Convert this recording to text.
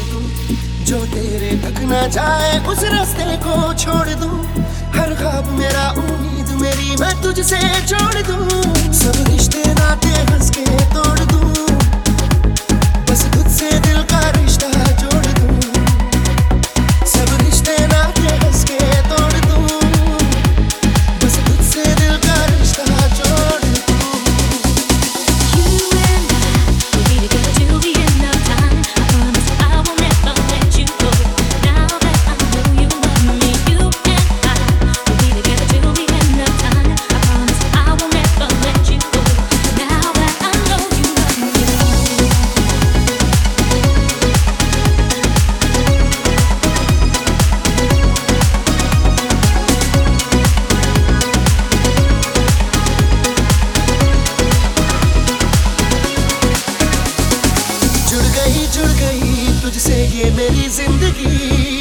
दूं, जो तेरे तक न जाए उस रास्ते को छोड़ दूं। हर ख्वाब मेरा उम्मीद मेरी मैं तुझसे जोड़ दूं। सब रिश्ते नाते हंस के तोड़ दूं, बस तुझसे दिल का रिश्ता जोड़ दूं। सब रिश्ते नाते हंस के तोड़ दूं, बस तुझसे दिल का रिश्ता जोड़ दूं। You and I will be together till the end of time. I promise I will never let you go. Now that I know you love me, you and I will be together till the end of time. I promise I will never let you go. Now that I know you love me. जुड़ गई तुझसे ये मेरी जिंदगी।